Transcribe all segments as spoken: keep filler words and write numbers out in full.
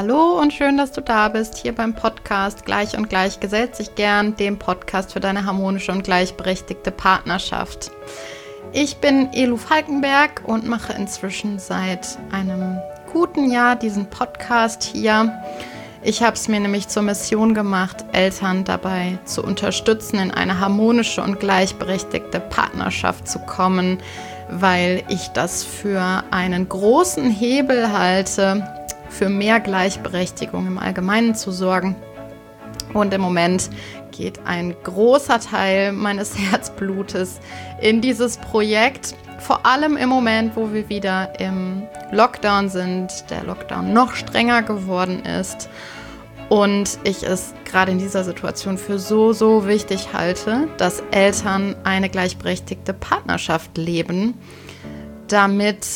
Hallo und schön, dass du da bist, hier beim Podcast Gleich und Gleich gesellt sich gern, dem Podcast für deine harmonische und gleichberechtigte Partnerschaft. Ich bin Elu Falkenberg und mache inzwischen seit einem guten Jahr diesen Podcast hier. Ich habe es mir nämlich zur Mission gemacht, Eltern dabei zu unterstützen, in eine harmonische und gleichberechtigte Partnerschaft zu kommen, weil ich das für einen großen Hebel halte, für mehr Gleichberechtigung im Allgemeinen zu sorgen. Und im Moment geht ein großer Teil meines Herzblutes in dieses Projekt. Vor allem im Moment, wo wir wieder im Lockdown sind, der Lockdown noch strenger geworden ist und ich es gerade in dieser Situation für so, so wichtig halte, dass Eltern eine gleichberechtigte Partnerschaft leben, damit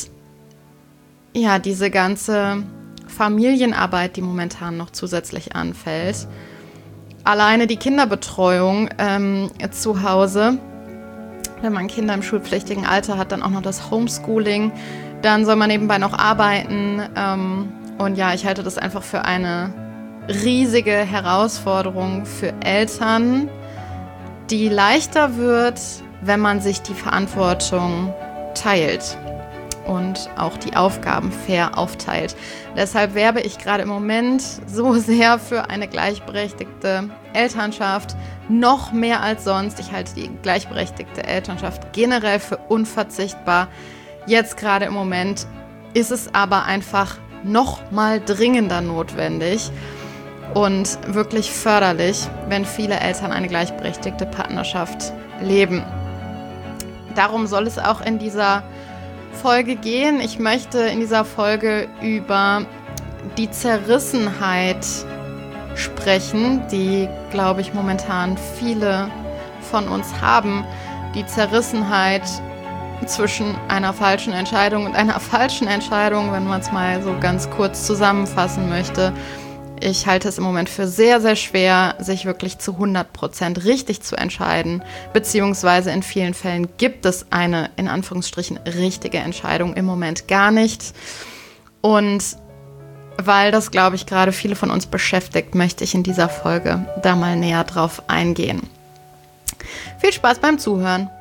ja diese ganze Familienarbeit, die momentan noch zusätzlich anfällt, alleine die Kinderbetreuung ähm, zu Hause, wenn man Kinder im schulpflichtigen Alter hat, dann auch noch das Homeschooling, dann soll man nebenbei noch arbeiten ähm, und ja, ich halte das einfach für eine riesige Herausforderung für Eltern, die leichter wird, wenn man sich die Verantwortung teilt und auch die Aufgaben fair aufteilt. Deshalb werbe ich gerade im Moment so sehr für eine gleichberechtigte Elternschaft, noch mehr als sonst. Ich halte die gleichberechtigte Elternschaft generell für unverzichtbar. Jetzt gerade im Moment ist es aber einfach noch mal dringender notwendig und wirklich förderlich, wenn viele Eltern eine gleichberechtigte Partnerschaft leben. Darum soll es auch in dieser Folge gehen. Ich möchte in dieser Folge über die Zerrissenheit sprechen, die, glaube ich, momentan viele von uns haben. Die Zerrissenheit zwischen einer falschen Entscheidung und einer falschen Entscheidung, wenn man es mal so ganz kurz zusammenfassen möchte. Ich halte es im Moment für sehr, sehr schwer, sich wirklich zu hundert Prozent richtig zu entscheiden, beziehungsweise in vielen Fällen gibt es eine, in Anführungsstrichen, richtige Entscheidung im Moment gar nicht. Und weil das, glaube ich, gerade viele von uns beschäftigt, möchte ich in dieser Folge da mal näher drauf eingehen. Viel Spaß beim Zuhören.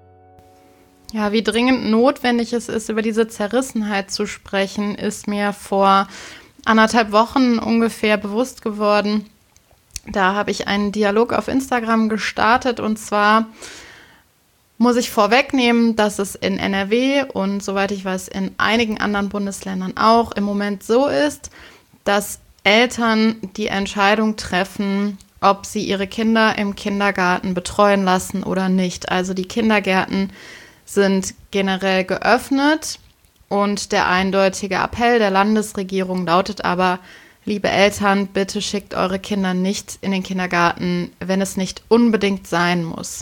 Ja, wie dringend notwendig es ist, über diese Zerrissenheit zu sprechen, ist mir vor anderthalb Wochen ungefähr bewusst geworden. Da habe ich einen Dialog auf Instagram gestartet und zwar muss ich vorwegnehmen, dass es in N R W und soweit ich weiß in einigen anderen Bundesländern auch im Moment so ist, dass Eltern die Entscheidung treffen, ob sie ihre Kinder im Kindergarten betreuen lassen oder nicht. Also die Kindergärten sind generell geöffnet. Und der eindeutige Appell der Landesregierung lautet aber, liebe Eltern, bitte schickt eure Kinder nicht in den Kindergarten, wenn es nicht unbedingt sein muss.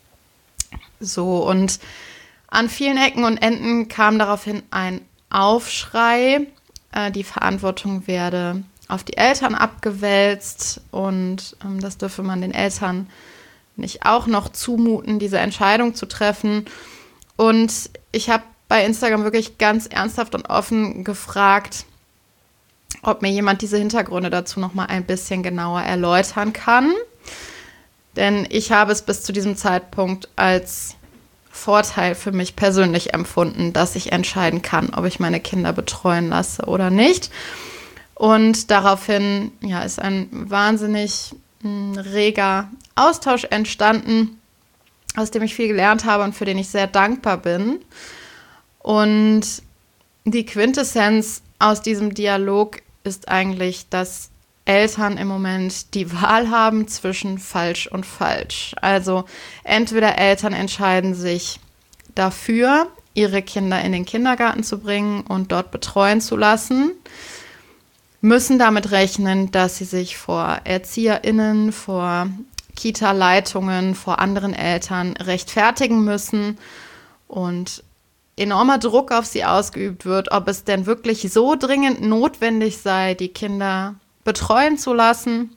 So, und an vielen Ecken und Enden kam daraufhin ein Aufschrei, äh, die Verantwortung werde auf die Eltern abgewälzt und ähm, das dürfe man den Eltern nicht auch noch zumuten, diese Entscheidung zu treffen. Und ich habe bei Instagram wirklich ganz ernsthaft und offen gefragt, ob mir jemand diese Hintergründe dazu noch mal ein bisschen genauer erläutern kann. Denn ich habe es bis zu diesem Zeitpunkt als Vorteil für mich persönlich empfunden, dass ich entscheiden kann, ob ich meine Kinder betreuen lasse oder nicht. Und daraufhin ja, ist ein wahnsinnig mh, reger Austausch entstanden, aus dem ich viel gelernt habe und für den ich sehr dankbar bin. Und die Quintessenz aus diesem Dialog ist eigentlich, dass Eltern im Moment die Wahl haben zwischen falsch und falsch. Also entweder Eltern entscheiden sich dafür, ihre Kinder in den Kindergarten zu bringen und dort betreuen zu lassen, müssen damit rechnen, dass sie sich vor ErzieherInnen, vor Kita-Leitungen, vor anderen Eltern rechtfertigen müssen und enormer Druck auf sie ausgeübt wird, ob es denn wirklich so dringend notwendig sei, die Kinder betreuen zu lassen.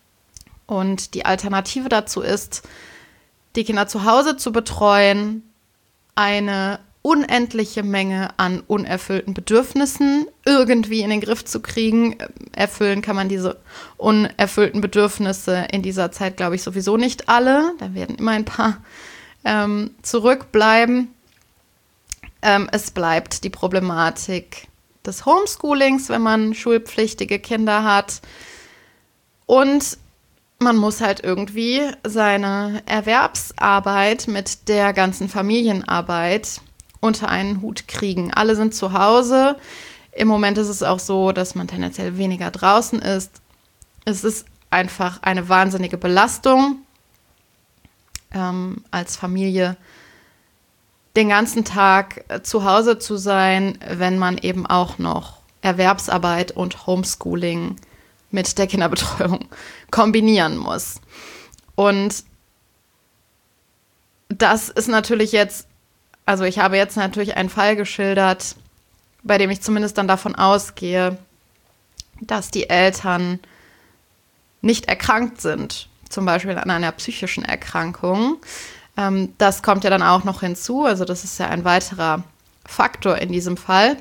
Und die Alternative dazu ist, die Kinder zu Hause zu betreuen, eine unendliche Menge an unerfüllten Bedürfnissen irgendwie in den Griff zu kriegen. Erfüllen kann man diese unerfüllten Bedürfnisse in dieser Zeit, glaube ich, sowieso nicht alle. Da werden immer ein paar ähm, zurückbleiben. Ähm, es bleibt die Problematik des Homeschoolings, wenn man schulpflichtige Kinder hat. Und man muss halt irgendwie seine Erwerbsarbeit mit der ganzen Familienarbeit unter einen Hut kriegen. Alle sind zu Hause. Im Moment ist es auch so, dass man tendenziell weniger draußen ist. Es ist einfach eine wahnsinnige Belastung, ähm, als Familie den ganzen Tag zu Hause zu sein, wenn man eben auch noch Erwerbsarbeit und Homeschooling mit der Kinderbetreuung kombinieren muss. Und das ist natürlich jetzt, also ich habe jetzt natürlich einen Fall geschildert, bei dem ich zumindest dann davon ausgehe, dass die Eltern nicht erkrankt sind, zum Beispiel an einer psychischen Erkrankung. Ähm, das kommt ja dann auch noch hinzu, also das ist ja ein weiterer Faktor in diesem Fall,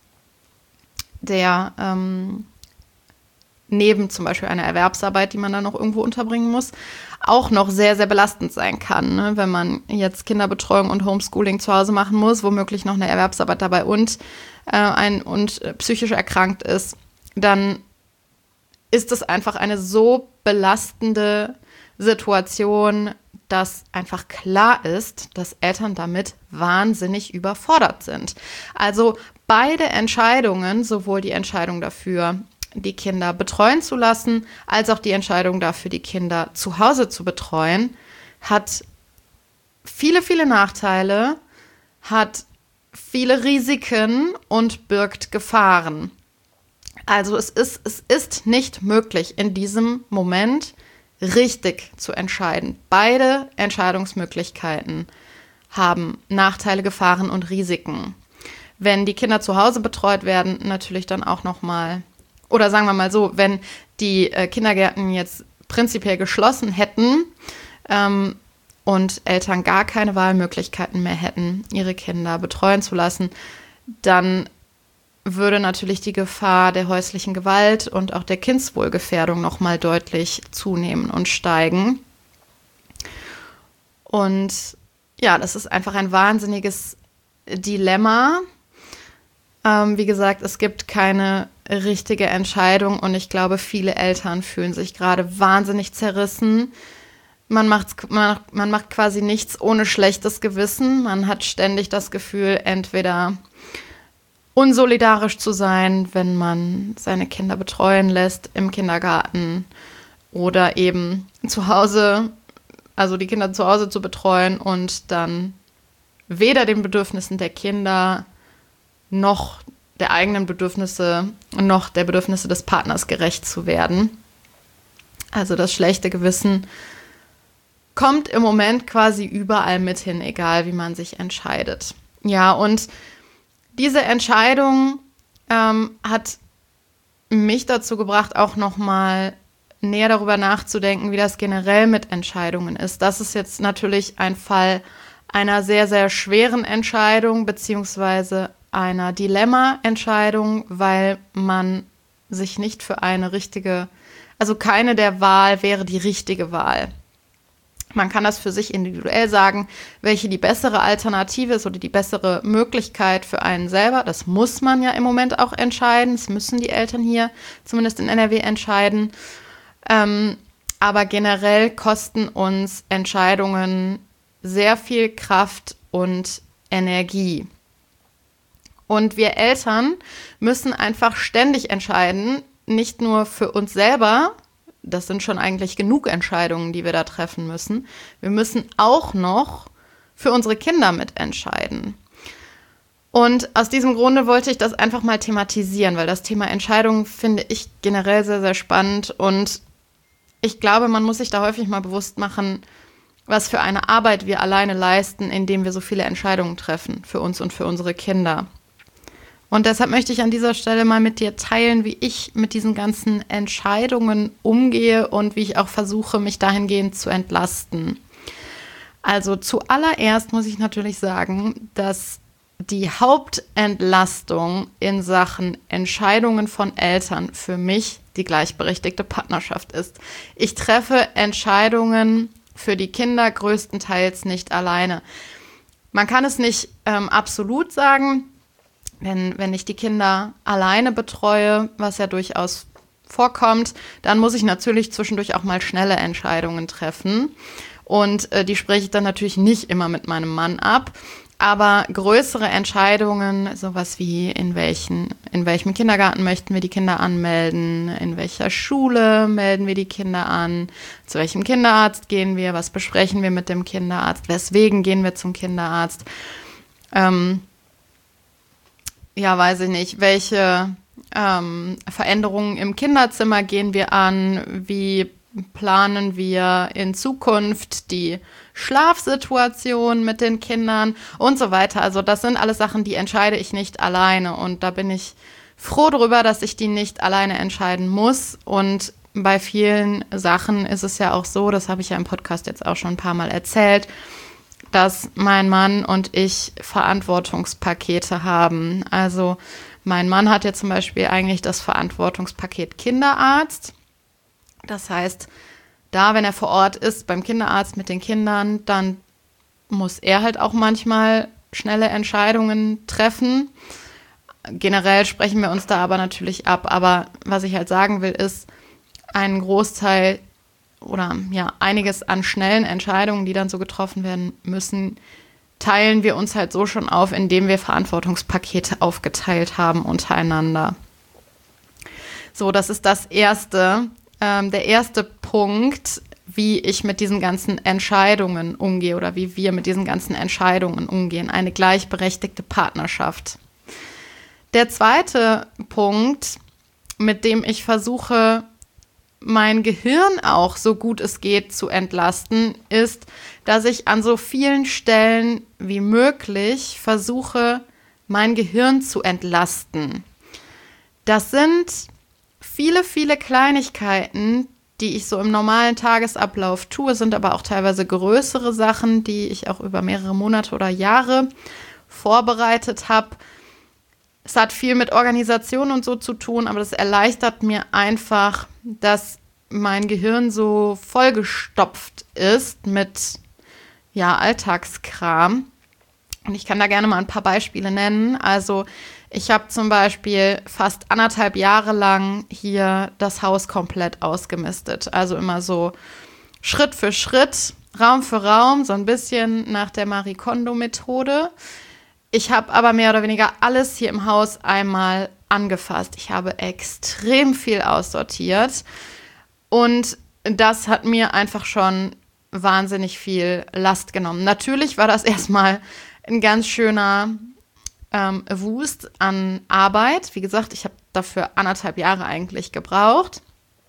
der ähm, neben zum Beispiel einer Erwerbsarbeit, die man dann noch irgendwo unterbringen muss, auch noch sehr, sehr belastend sein kann, ne? Wenn man jetzt Kinderbetreuung und Homeschooling zu Hause machen muss, womöglich noch eine Erwerbsarbeit dabei und, äh, ein, und äh, psychisch erkrankt ist, dann ist es einfach eine so belastende Situation, dass einfach klar ist, dass Eltern damit wahnsinnig überfordert sind. Also beide Entscheidungen, sowohl die Entscheidung dafür, die Kinder betreuen zu lassen, als auch die Entscheidung dafür, die Kinder zu Hause zu betreuen, hat viele, viele Nachteile, hat viele Risiken und birgt Gefahren. Also es ist, es ist nicht möglich, in diesem Moment richtig zu entscheiden. Beide Entscheidungsmöglichkeiten haben Nachteile, Gefahren und Risiken. Wenn die Kinder zu Hause betreut werden, natürlich dann auch nochmal, oder sagen wir mal so, wenn die äh, Kindergärten jetzt prinzipiell geschlossen hätten ähm, und Eltern gar keine Wahlmöglichkeiten mehr hätten, ihre Kinder betreuen zu lassen, dann würde natürlich die Gefahr der häuslichen Gewalt und auch der Kindswohlgefährdung nochmal deutlich zunehmen und steigen. Und ja, das ist einfach ein wahnsinniges Dilemma. Ähm, wie gesagt, es gibt keine richtige Entscheidung und ich glaube, viele Eltern fühlen sich gerade wahnsinnig zerrissen. Man macht, man, man macht quasi nichts ohne schlechtes Gewissen. Man hat ständig das Gefühl, entweder unsolidarisch zu sein, wenn man seine Kinder betreuen lässt im Kindergarten oder eben zu Hause, also die Kinder zu Hause zu betreuen und dann weder den Bedürfnissen der Kinder noch der eigenen Bedürfnisse noch der Bedürfnisse des Partners gerecht zu werden. Also das schlechte Gewissen kommt im Moment quasi überall mit hin, egal wie man sich entscheidet. Ja, und diese Entscheidung ähm, hat mich dazu gebracht, auch nochmal näher darüber nachzudenken, wie das generell mit Entscheidungen ist. Das ist jetzt natürlich ein Fall einer sehr, sehr schweren Entscheidung beziehungsweise einer Dilemma-Entscheidung, weil man sich nicht für eine richtige, also keine der Wahl wäre die richtige Wahl. Man kann das für sich individuell sagen, welche die bessere Alternative ist oder die bessere Möglichkeit für einen selber. Das muss man ja im Moment auch entscheiden. Das müssen die Eltern hier zumindest in N R W entscheiden. Ähm, aber generell kosten uns Entscheidungen sehr viel Kraft und Energie. Und wir Eltern müssen einfach ständig entscheiden, nicht nur für uns selber. Das sind schon eigentlich genug Entscheidungen, die wir da treffen müssen. Wir müssen auch noch für unsere Kinder mitentscheiden. Und aus diesem Grunde wollte ich das einfach mal thematisieren, weil das Thema Entscheidungen finde ich generell sehr, sehr spannend. Und ich glaube, man muss sich da häufig mal bewusst machen, was für eine Arbeit wir alleine leisten, indem wir so viele Entscheidungen treffen für uns und für unsere Kinder. Und deshalb möchte ich an dieser Stelle mal mit dir teilen, wie ich mit diesen ganzen Entscheidungen umgehe und wie ich auch versuche, mich dahingehend zu entlasten. Also zuallererst muss ich natürlich sagen, dass die Hauptentlastung in Sachen Entscheidungen von Eltern für mich die gleichberechtigte Partnerschaft ist. Ich treffe Entscheidungen für die Kinder größtenteils nicht alleine. Man kann es nicht ähm, absolut sagen, wenn, wenn ich die Kinder alleine betreue, was ja durchaus vorkommt, dann muss ich natürlich zwischendurch auch mal schnelle Entscheidungen treffen. Und äh, die spreche ich dann natürlich nicht immer mit meinem Mann ab. Aber größere Entscheidungen, sowas wie in welchen, in welchem Kindergarten möchten wir die Kinder anmelden, in welcher Schule melden wir die Kinder an, zu welchem Kinderarzt gehen wir, was besprechen wir mit dem Kinderarzt, weswegen gehen wir zum Kinderarzt, ähm, ja, weiß ich nicht, welche ähm, Veränderungen im Kinderzimmer gehen wir an, wie planen wir in Zukunft die Schlafsituation mit den Kindern und so weiter. Also das sind alles Sachen, die entscheide ich nicht alleine und da bin ich froh darüber, dass ich die nicht alleine entscheiden muss. Und bei vielen Sachen ist es ja auch so, das habe ich ja im Podcast jetzt auch schon ein paar Mal erzählt, dass mein Mann und ich Verantwortungspakete haben. Also mein Mann hat ja zum Beispiel eigentlich das Verantwortungspaket Kinderarzt. Das heißt, da, wenn er vor Ort ist, beim Kinderarzt mit den Kindern, dann muss er halt auch manchmal schnelle Entscheidungen treffen. Generell sprechen wir uns da aber natürlich ab. Aber was ich halt sagen will, ist, ein Großteil oder ja, einiges an schnellen Entscheidungen, die dann so getroffen werden müssen, teilen wir uns halt so schon auf, indem wir Verantwortungspakete aufgeteilt haben untereinander. So, das ist das Erste. Ähm, der erste Punkt, wie ich mit diesen ganzen Entscheidungen umgehe oder wie wir mit diesen ganzen Entscheidungen umgehen. Eine gleichberechtigte Partnerschaft. Der zweite Punkt, mit dem ich versuche, mein Gehirn auch so gut es geht zu entlasten, ist, dass ich an so vielen Stellen wie möglich versuche, mein Gehirn zu entlasten. Das sind viele, viele Kleinigkeiten, die ich so im normalen Tagesablauf tue, sind aber auch teilweise größere Sachen, die ich auch über mehrere Monate oder Jahre vorbereitet habe. Es hat viel mit Organisation und so zu tun, aber das erleichtert mir einfach, dass mein Gehirn so vollgestopft ist mit ja, Alltagskram. Und ich kann da gerne mal ein paar Beispiele nennen. Also ich habe zum Beispiel fast anderthalb Jahre lang hier das Haus komplett ausgemistet. Also immer so Schritt für Schritt, Raum für Raum, so ein bisschen nach der Marie Kondo-Methode. Ich habe aber mehr oder weniger alles hier im Haus einmal angefasst. Ich habe extrem viel aussortiert und das hat mir einfach schon wahnsinnig viel Last genommen. Natürlich war das erstmal ein ganz schöner ähm, Wust an Arbeit. Wie gesagt, ich habe dafür anderthalb Jahre eigentlich gebraucht.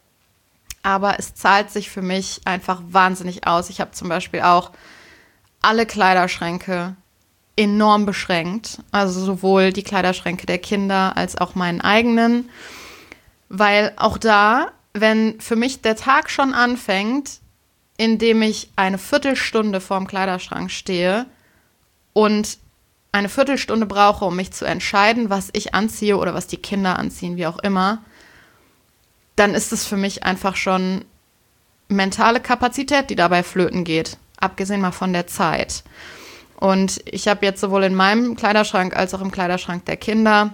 Aber es zahlt sich für mich einfach wahnsinnig aus. Ich habe zum Beispiel auch alle Kleiderschränke enorm beschränkt. Also sowohl die Kleiderschränke der Kinder als auch meinen eigenen. Weil auch da, wenn für mich der Tag schon anfängt, indem ich eine Viertelstunde vorm Kleiderschrank stehe und eine Viertelstunde brauche, um mich zu entscheiden, was ich anziehe oder was die Kinder anziehen, wie auch immer, dann ist es für mich einfach schon mentale Kapazität, die dabei flöten geht, abgesehen mal von der Zeit. Und ich habe jetzt sowohl in meinem Kleiderschrank als auch im Kleiderschrank der Kinder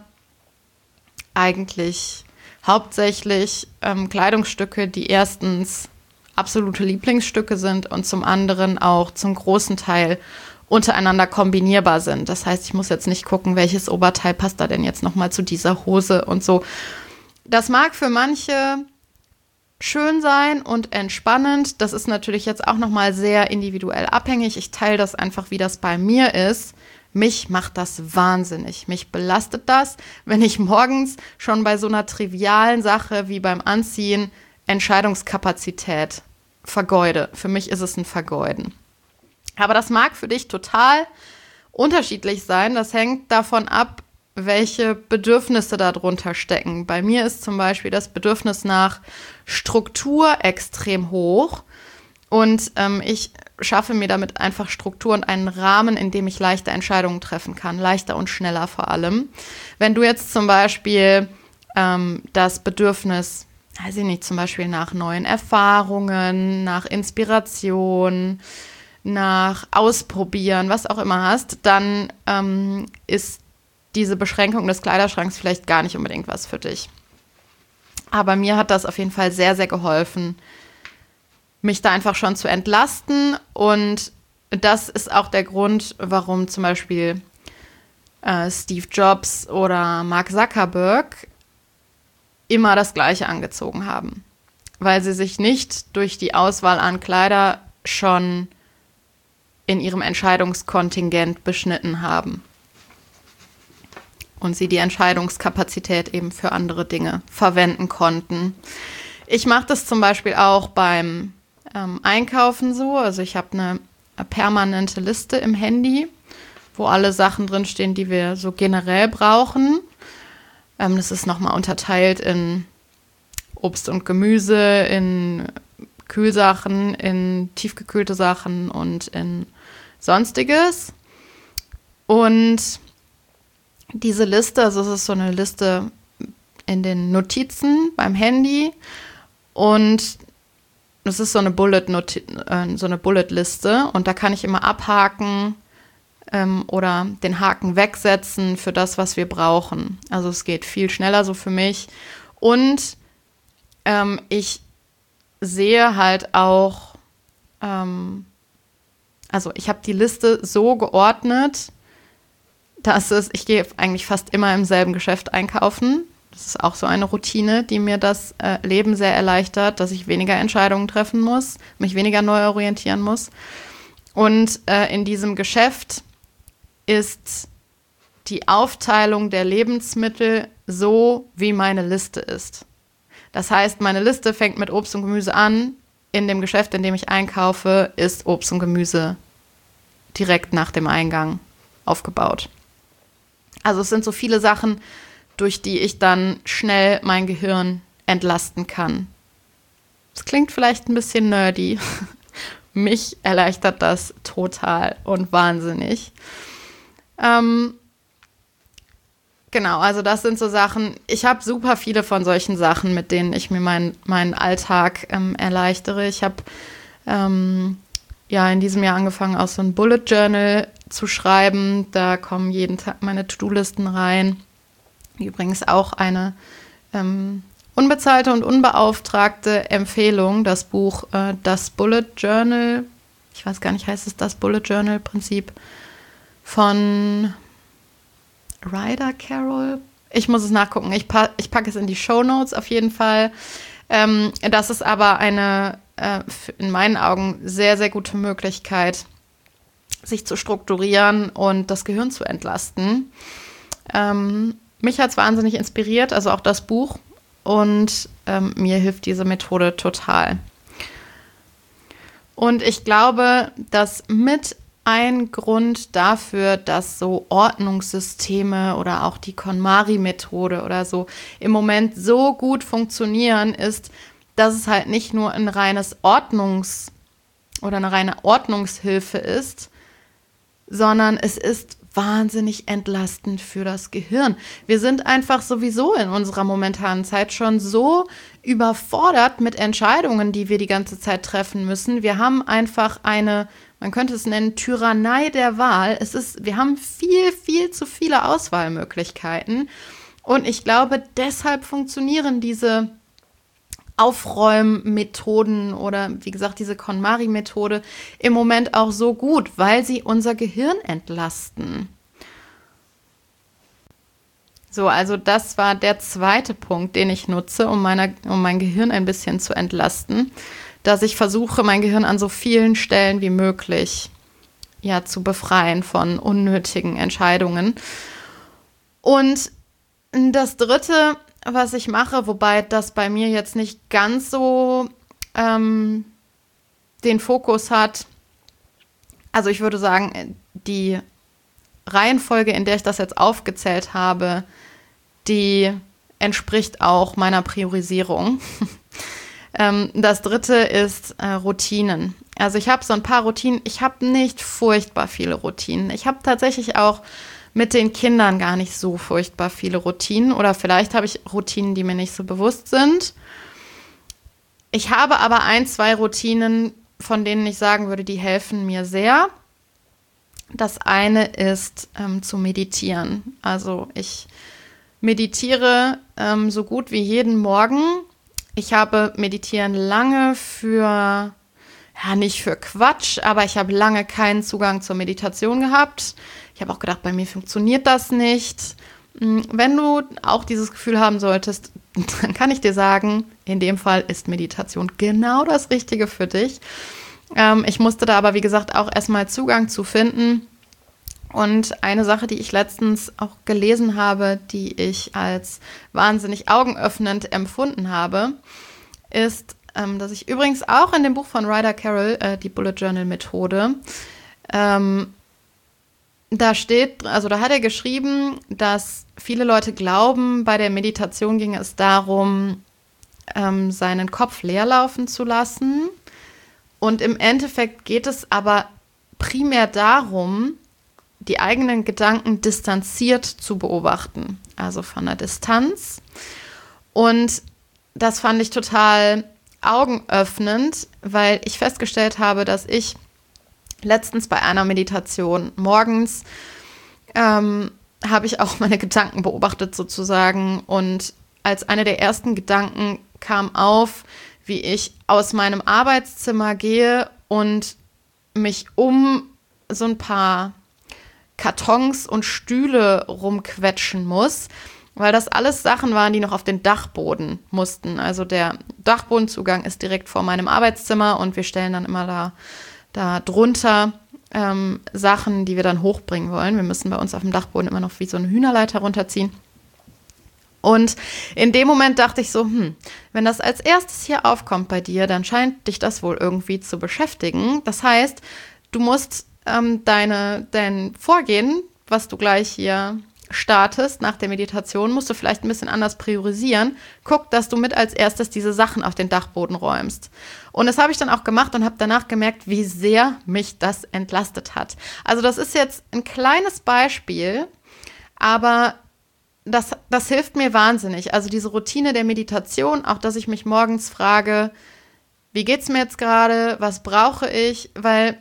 eigentlich hauptsächlich ähm, Kleidungsstücke, die erstens absolute Lieblingsstücke sind und zum anderen auch zum großen Teil untereinander kombinierbar sind. Das heißt, ich muss jetzt nicht gucken, welches Oberteil passt da denn jetzt nochmal zu dieser Hose und so. Das mag für manche schön sein und entspannend. Das ist natürlich jetzt auch nochmal sehr individuell abhängig. Ich teile das einfach, wie das bei mir ist. Mich macht das wahnsinnig. Mich belastet das, wenn ich morgens schon bei so einer trivialen Sache wie beim Anziehen Entscheidungskapazität vergeude. Für mich ist es ein Vergeuden. Aber das mag für dich total unterschiedlich sein. Das hängt davon ab, welche Bedürfnisse darunter stecken. Bei mir ist zum Beispiel das Bedürfnis nach Struktur extrem hoch Und ähm, ich schaffe mir damit einfach Struktur und einen Rahmen, in dem ich leichter Entscheidungen treffen kann, leichter und schneller vor allem. Wenn du jetzt zum Beispiel ähm, das Bedürfnis, weiß ich nicht, zum Beispiel nach neuen Erfahrungen, nach Inspiration, nach Ausprobieren, was auch immer hast, dann ähm, ist diese Beschränkung des Kleiderschranks vielleicht gar nicht unbedingt was für dich. Aber mir hat das auf jeden Fall sehr, sehr geholfen, mich da einfach schon zu entlasten. Und das ist auch der Grund, warum zum Beispiel äh, Steve Jobs oder Mark Zuckerberg immer das Gleiche angezogen haben. Weil sie sich nicht durch die Auswahl an Kleider schon in ihrem Entscheidungskontingent beschnitten haben. Und sie die Entscheidungskapazität eben für andere Dinge verwenden konnten. Ich mache das zum Beispiel auch beim ähm, Einkaufen so. Also ich habe eine, eine permanente Liste im Handy, wo alle Sachen drinstehen, die wir so generell brauchen. Ähm, das ist nochmal unterteilt in Obst und Gemüse, in Kühlsachen, in tiefgekühlte Sachen und in Sonstiges. Und diese Liste, also es ist so eine Liste in den Notizen beim Handy und es ist so eine Bullet äh, so eine Bullet-Liste und da kann ich immer abhaken ähm, oder den Haken wegsetzen für das, was wir brauchen. Also es geht viel schneller so für mich und ähm, ich sehe halt auch, ähm, also ich habe die Liste so geordnet, dass es, ich gehe eigentlich fast immer im selben Geschäft einkaufen. Das ist auch so eine Routine, die mir das äh, Leben sehr erleichtert, dass ich weniger Entscheidungen treffen muss, mich weniger neu orientieren muss. Und äh, in diesem Geschäft ist die Aufteilung der Lebensmittel so, wie meine Liste ist. Das heißt, meine Liste fängt mit Obst und Gemüse an. In dem Geschäft, in dem ich einkaufe, ist Obst und Gemüse direkt nach dem Eingang aufgebaut. Also es sind so viele Sachen, durch die ich dann schnell mein Gehirn entlasten kann. Das klingt vielleicht ein bisschen nerdy. Mich erleichtert das total und wahnsinnig. Ähm, genau, also das sind so Sachen. Ich habe super viele von solchen Sachen, mit denen ich mir mein, meinen Alltag ähm, erleichtere. Ich habe ähm, ja in diesem Jahr angefangen, auch so ein Bullet Journal zu schreiben. Da kommen jeden Tag meine To-Do-Listen rein. Übrigens auch eine ähm, unbezahlte und unbeauftragte Empfehlung, das Buch äh, Das Bullet Journal, ich weiß gar nicht, heißt es das Bullet Journal Prinzip von Ryder Carroll? Ich muss es nachgucken. Ich, pa- ich packe es in die Shownotes auf jeden Fall. Ähm, das ist aber eine äh, in meinen Augen sehr, sehr gute Möglichkeit, sich zu strukturieren und das Gehirn zu entlasten. Ähm, mich hat es wahnsinnig inspiriert, also auch das Buch. Und ähm, mir hilft diese Methode total. Und ich glaube, dass mit ein Grund dafür, dass so Ordnungssysteme oder auch die KonMari-Methode oder so im Moment so gut funktionieren, ist, dass es halt nicht nur ein reines Ordnungs- oder eine reine Ordnungshilfe ist, sondern es ist wahnsinnig entlastend für das Gehirn. Wir sind einfach sowieso in unserer momentanen Zeit schon so überfordert mit Entscheidungen, die wir die ganze Zeit treffen müssen. Wir haben einfach eine, man könnte es nennen, Tyrannei der Wahl. Es ist, wir haben viel, viel zu viele Auswahlmöglichkeiten. Und ich glaube, deshalb funktionieren diese Aufräummethoden oder wie gesagt diese KonMari-Methode im Moment auch so gut, weil sie unser Gehirn entlasten. So, also das war der zweite Punkt, den ich nutze, um, meiner, um mein Gehirn ein bisschen zu entlasten, dass ich versuche, mein Gehirn an so vielen Stellen wie möglich ja, zu befreien von unnötigen Entscheidungen. Und das dritte, was ich mache, wobei das bei mir jetzt nicht ganz so ähm, den Fokus hat. Also ich würde sagen, die Reihenfolge, in der ich das jetzt aufgezählt habe, die entspricht auch meiner Priorisierung. ähm, das dritte ist äh, Routinen. Also ich habe so ein paar Routinen. Ich habe nicht furchtbar viele Routinen. Ich habe tatsächlich auch mit den Kindern gar nicht so furchtbar viele Routinen. Oder vielleicht habe ich Routinen, die mir nicht so bewusst sind. Ich habe aber ein, zwei Routinen, von denen ich sagen würde, die helfen mir sehr. Das eine ist ähm, zu meditieren. Also ich meditiere ähm, so gut wie jeden Morgen. Ich habe Meditieren lange für, ja nicht für Quatsch, aber ich habe lange keinen Zugang zur Meditation gehabt. Ich habe auch gedacht, bei mir funktioniert das nicht. Wenn du auch dieses Gefühl haben solltest, dann kann ich dir sagen, in dem Fall ist Meditation genau das Richtige für dich. Ähm, ich musste da aber, wie gesagt, auch erstmal Zugang zu finden. Und eine Sache, die ich letztens auch gelesen habe, die ich als wahnsinnig augenöffnend empfunden habe, ist, ähm, dass ich übrigens auch in dem Buch von Ryder Carroll, äh, die Bullet Journal Methode, ähm, da steht, also da hat er geschrieben, dass viele Leute glauben, bei der Meditation ging es darum, ähm, seinen Kopf leer laufen zu lassen. Und im Endeffekt geht es aber primär darum, die eigenen Gedanken distanziert zu beobachten, also von der Distanz. Und das fand ich total augenöffnend, weil ich festgestellt habe, dass ich letztens bei einer Meditation morgens ähm, habe ich auch meine Gedanken beobachtet sozusagen. Und als eine der ersten Gedanken kam auf, wie ich aus meinem Arbeitszimmer gehe und mich um so ein paar Kartons und Stühle rumquetschen muss, weil das alles Sachen waren, die noch auf den Dachboden mussten. Also der Dachbodenzugang ist direkt vor meinem Arbeitszimmer und wir stellen dann immer da, da drunter ähm, Sachen, die wir dann hochbringen wollen. Wir müssen bei uns auf dem Dachboden immer noch wie so eine Hühnerleiter runterziehen. Und in dem Moment dachte ich so, hm, wenn das als erstes hier aufkommt bei dir, dann scheint dich das wohl irgendwie zu beschäftigen. Das heißt, du musst ähm, deine, dein Vorgehen, was du gleich hier startest nach der Meditation, musst du vielleicht ein bisschen anders priorisieren. Guck, dass du mit als erstes diese Sachen auf den Dachboden räumst. Und das habe ich dann auch gemacht und habe danach gemerkt, wie sehr mich das entlastet hat. Also das ist jetzt ein kleines Beispiel, aber Das, das hilft mir wahnsinnig. Also diese Routine der Meditation, auch dass ich mich morgens frage, wie geht's mir jetzt gerade, was brauche ich, weil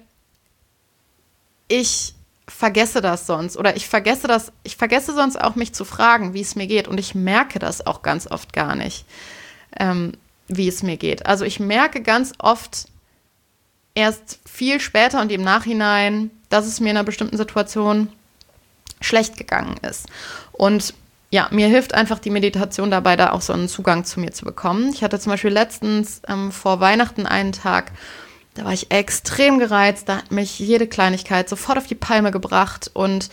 ich vergesse das sonst oder ich vergesse das, ich vergesse sonst auch mich zu fragen, wie es mir geht und ich merke das auch ganz oft gar nicht, ähm, wie es mir geht. Also ich merke ganz oft erst viel später und im Nachhinein, dass es mir in einer bestimmten Situation schlecht gegangen ist. Und ja, mir hilft einfach die Meditation dabei, da auch so einen Zugang zu mir zu bekommen. Ich hatte zum Beispiel letztens ähm, vor Weihnachten einen Tag, da war ich extrem gereizt, da hat mich jede Kleinigkeit sofort auf die Palme gebracht und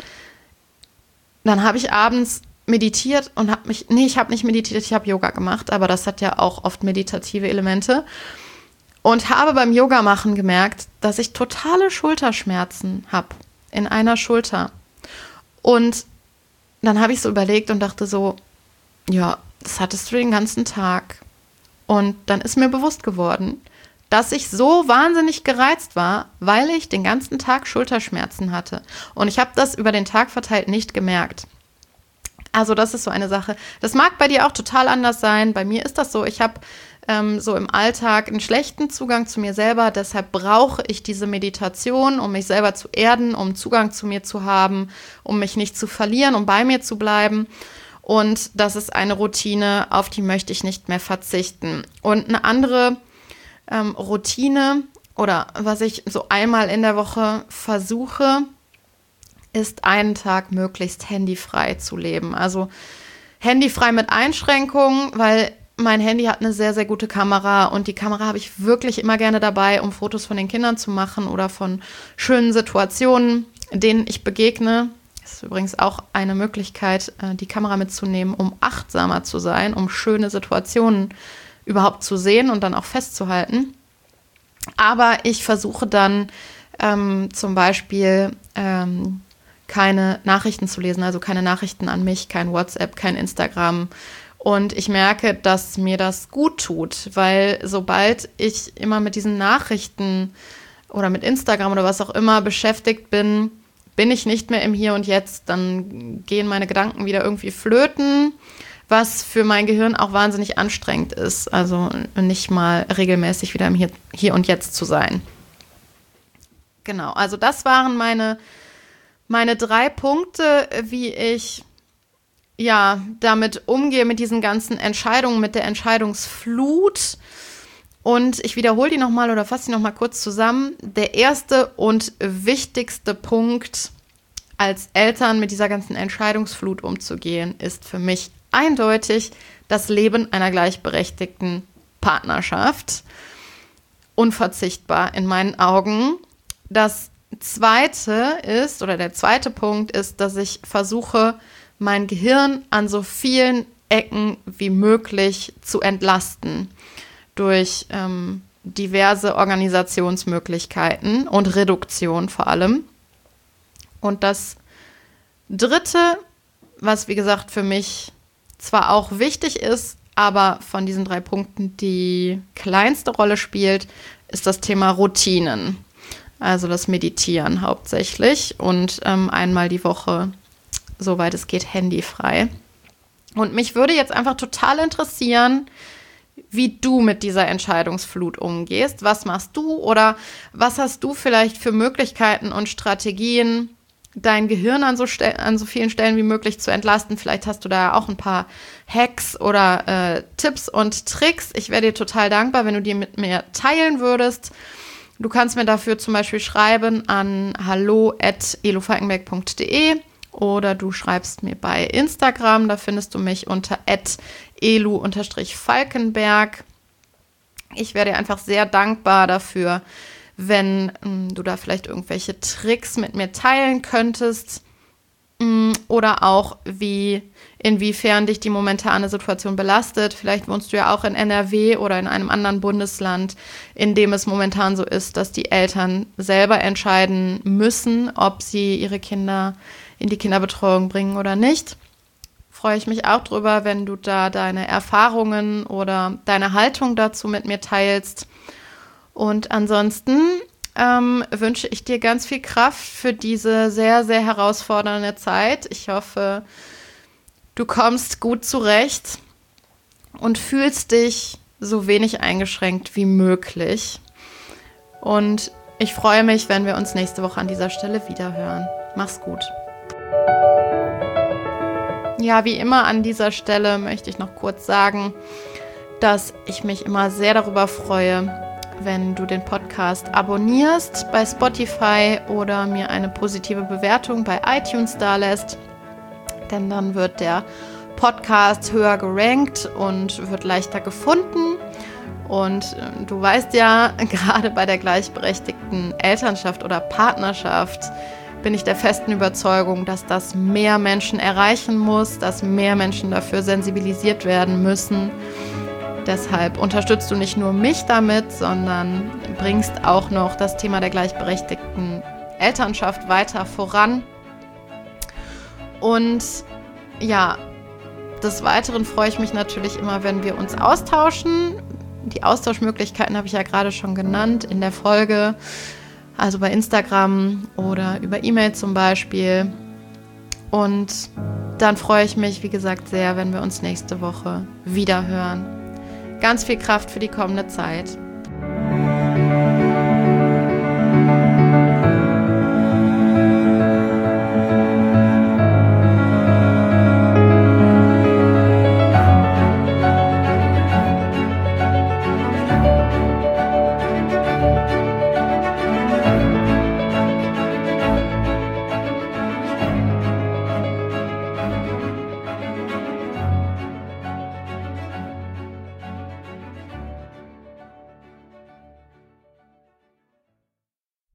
dann habe ich abends meditiert und habe mich, nee, ich habe nicht meditiert, ich habe Yoga gemacht, aber das hat ja auch oft meditative Elemente und habe beim Yoga machen gemerkt, dass ich totale Schulterschmerzen habe in einer Schulter und dann habe ich so überlegt und dachte so, ja, das hattest du den ganzen Tag. Und dann ist mir bewusst geworden, dass ich so wahnsinnig gereizt war, weil ich den ganzen Tag Schulterschmerzen hatte. Und ich habe das über den Tag verteilt nicht gemerkt. Also das ist so eine Sache. Das mag bei dir auch total anders sein. Bei mir ist das so. Ich habe ähm, so im Alltag einen schlechten Zugang zu mir selber. Deshalb brauche ich diese Meditation, um mich selber zu erden, um Zugang zu mir zu haben, um mich nicht zu verlieren, um bei mir zu bleiben. Und das ist eine Routine, auf die möchte ich nicht mehr verzichten. Und eine andere ähm, Routine oder was ich so einmal in der Woche versuche, ist einen Tag möglichst handyfrei zu leben. Also handyfrei mit Einschränkungen, weil mein Handy hat eine sehr, sehr gute Kamera und die Kamera habe ich wirklich immer gerne dabei, um Fotos von den Kindern zu machen oder von schönen Situationen, denen ich begegne. Das ist übrigens auch eine Möglichkeit, die Kamera mitzunehmen, um achtsamer zu sein, um schöne Situationen überhaupt zu sehen und dann auch festzuhalten. Aber ich versuche dann ähm, zum Beispiel ähm, keine Nachrichten zu lesen, also keine Nachrichten an mich, kein WhatsApp, kein Instagram. Und ich merke, dass mir das gut tut, weil sobald ich immer mit diesen Nachrichten oder mit Instagram oder was auch immer beschäftigt bin, bin ich nicht mehr im Hier und Jetzt. Dann gehen meine Gedanken wieder irgendwie flöten, was für mein Gehirn auch wahnsinnig anstrengend ist. Also nicht mal regelmäßig wieder im Hier, Hier und Jetzt zu sein. Genau, also das waren meine, meine drei Punkte, wie ich ja damit umgehe, mit diesen ganzen Entscheidungen, mit der Entscheidungsflut. Und ich wiederhole die nochmal oder fasse die nochmal kurz zusammen. Der erste und wichtigste Punkt, als Eltern mit dieser ganzen Entscheidungsflut umzugehen, ist für mich eindeutig das Leben einer gleichberechtigten Partnerschaft. Unverzichtbar in meinen Augen. Das zweite ist, oder der zweite Punkt ist, dass ich versuche, mein Gehirn an so vielen Ecken wie möglich zu entlasten. Durch ähm, diverse Organisationsmöglichkeiten und Reduktion vor allem. Und das Dritte, was wie gesagt für mich zwar auch wichtig ist, aber von diesen drei Punkten die kleinste Rolle spielt, ist das Thema Routinen. Also das Meditieren hauptsächlich und ähm, einmal die Woche, soweit es geht, handyfrei. Und mich würde jetzt einfach total interessieren, wie du mit dieser Entscheidungsflut umgehst. Was machst du oder was hast du vielleicht für Möglichkeiten und Strategien, dein Gehirn an so, Stel- an so vielen Stellen wie möglich zu entlasten? Vielleicht hast du da auch ein paar Hacks oder äh, Tipps und Tricks. Ich wäre dir total dankbar, wenn du die mit mir teilen würdest. Du kannst mir dafür zum Beispiel schreiben an hallo at elufalkenberg punkt de oder du schreibst mir bei Instagram, da findest du mich unter at elu-falkenberg. Ich wäre dir einfach sehr dankbar dafür, wenn mh, du da vielleicht irgendwelche Tricks mit mir teilen könntest mh, oder auch wie, inwiefern dich die momentane Situation belastet. Vielleicht wohnst du ja auch in N R W oder in einem anderen Bundesland, in dem es momentan so ist, dass die Eltern selber entscheiden müssen, ob sie ihre Kinder in die Kinderbetreuung bringen oder nicht. Freue ich mich auch drüber, wenn du da deine Erfahrungen oder deine Haltung dazu mit mir teilst. Und ansonsten ähm, wünsche ich dir ganz viel Kraft für diese sehr, sehr herausfordernde Zeit. Ich hoffe, du kommst gut zurecht und fühlst dich so wenig eingeschränkt wie möglich. Und ich freue mich, wenn wir uns nächste Woche an dieser Stelle wiederhören. Mach's gut. Ja, wie immer an dieser Stelle möchte ich noch kurz sagen, dass ich mich immer sehr darüber freue, wenn du den Podcast abonnierst bei Spotify oder mir eine positive Bewertung bei iTunes dalässt. Denn dann wird der Podcast höher gerankt und wird leichter gefunden. Und äh, du weißt ja, gerade bei der gleichberechtigten Elternschaft oder Partnerschaft bin ich der festen Überzeugung, dass das mehr Menschen erreichen muss, dass mehr Menschen dafür sensibilisiert werden müssen. Deshalb unterstützt du nicht nur mich damit, sondern bringst auch noch das Thema der gleichberechtigten Elternschaft weiter voran. Und ja, des Weiteren freue ich mich natürlich immer, wenn wir uns austauschen. Die Austauschmöglichkeiten habe ich ja gerade schon genannt in der Folge. Also bei Instagram oder über E-Mail zum Beispiel. Und dann freue ich mich, wie gesagt, sehr, wenn wir uns nächste Woche wieder hören. Ganz viel Kraft für die kommende Zeit.